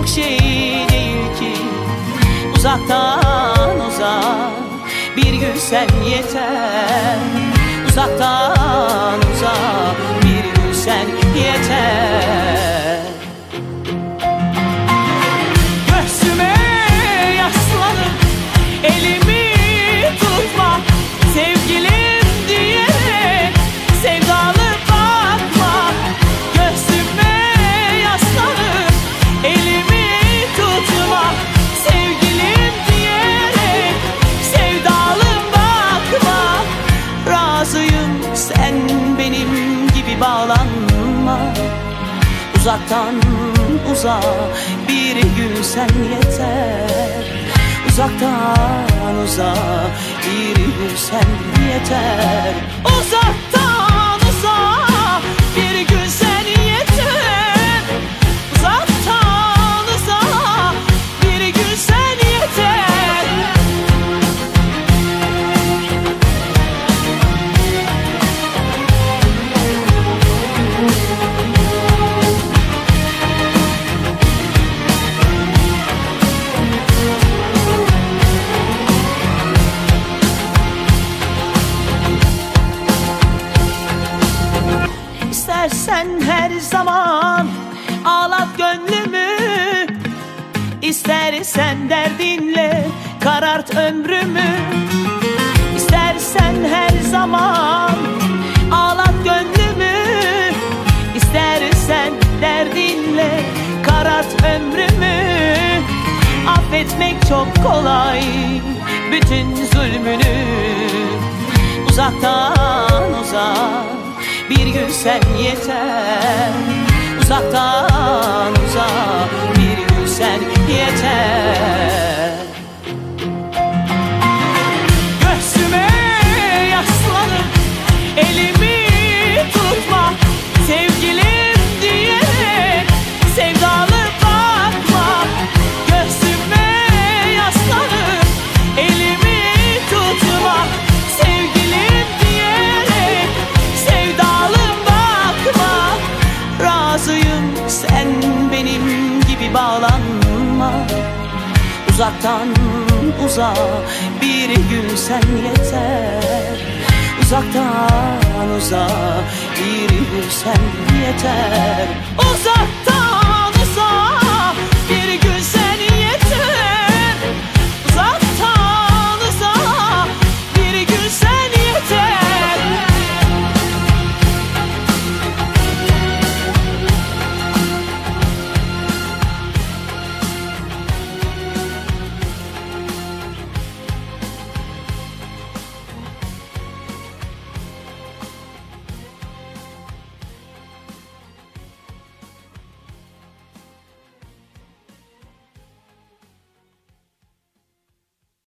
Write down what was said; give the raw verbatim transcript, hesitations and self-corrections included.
şey değil ki. Uzaktan uzağa bir gülsen yeter. Uzaktan uzağa bir gülsen yeter. Göğsüme yaslanıp elimi tutma, sevgilim diyerek sevdalı bakma. Göğsüme yaslanıp elimi tutma, sevgilim diyerek sevdalı bakma. Razıyım sen benim gibi bağlanma. Uzaktan uzağa bir gülsen yeter. Uzaktan uzağa bir gülsen yeter. Uzaktan uzağa bir gülsen yeter. Uzaktan uzağa bir gülsen yeter. İstersen her zaman ağlat gönlümü, İstersen derdinle karart ömrümü. İstersen her zaman ağlat gönlümü, İstersen derdinle karart ömrümü. Affetmek çok kolay bütün zulmünü. Uzaktan uzağa bir gülsen yeter. Uzaktan uzağa bir gülsen yeter. Göğsüme yaslanıp elimi tutma, sevgilim diyerek sevdalı bakma. Göğsüme yaslanıp elimi tutma, sevgilim diyerek sevdalı bakma. Razıyım sen benim gibi bağlanma. Uzaktan uzağa bir gülsen yeter. Uzaktan uzağa bir gülsen yeter. Uzak